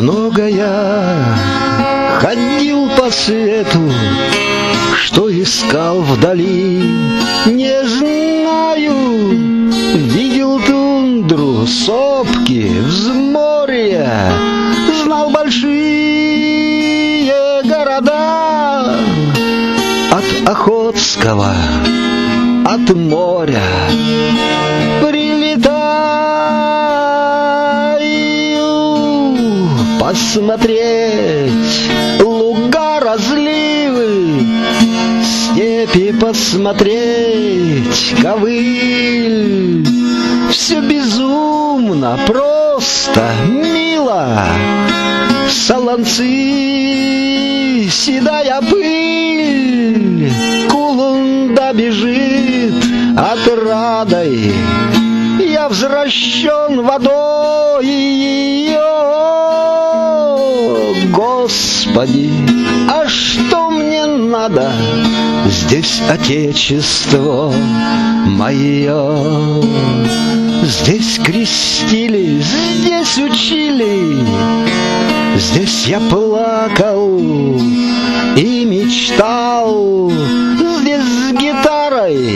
Много я ходил по свету, что искал вдали, не знаю. Видел тундру, сопки, взморья, знал большие города. От Охотского, от моря прилетаю посмотреть луга, разливы, степи посмотреть, ковыль. Все безумно, просто, мило, солонцы, седая пыль, Кулунда бежит отрадой, я взращен водой ее. Господи, а что мне надо? Здесь отечество мое. Здесь крестили, здесь учили, здесь я плакал и мечтал, здесь с гитарой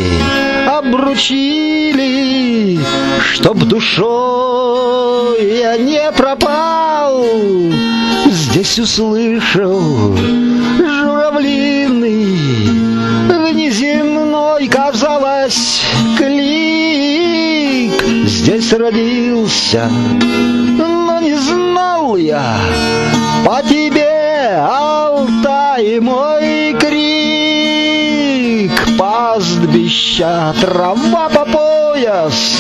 обручили, чтоб душой я не пропал. Здесь услышал журавлиный, внеземной, казалось, клик. Здесь родился, но не знал я по тебе, Алтай, мой крик. Пастбища, трава по пояс,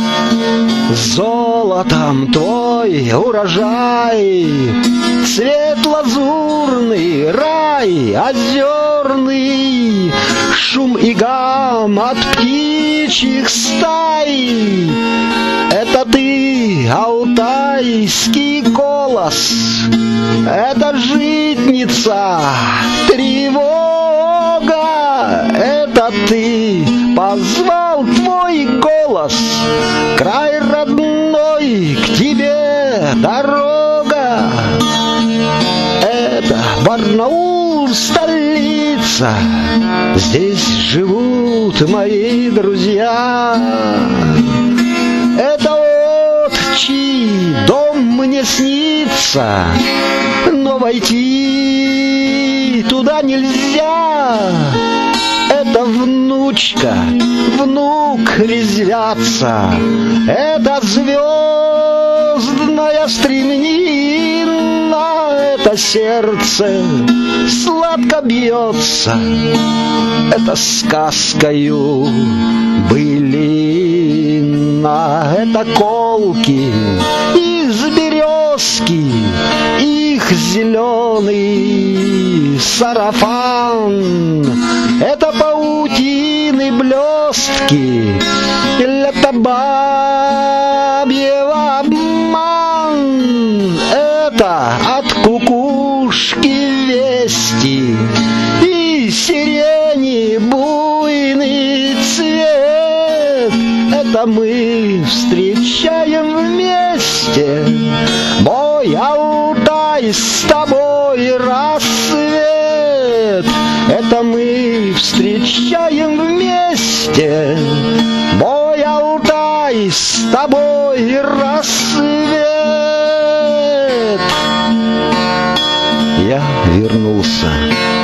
золотом твой урожай, цвет лазурный, рай озерный, шум и гам от птичьих стай. Это ты, алтайский колос, это житница, тревога. Это ты позвал, твой голос, край родной, к тебе дорога. Это Барнаул, столица, здесь живут мои друзья. Это отчий дом мне снится, но войти туда нельзя. Это внучка, внук резвятся, это звездная стремнина, это сердце сладко бьется, это сказкою былина. Это колки из березки, их зеленый сарафан. Это паутины блестки, это бабьего обман. Это от кукушки вести и сирени буйный цвет. Это мы встречаем вместе мой Алтай, с тобой рассвет. Это мы встречаем вместе мой Алтай, с тобой рассвет. Я вернулся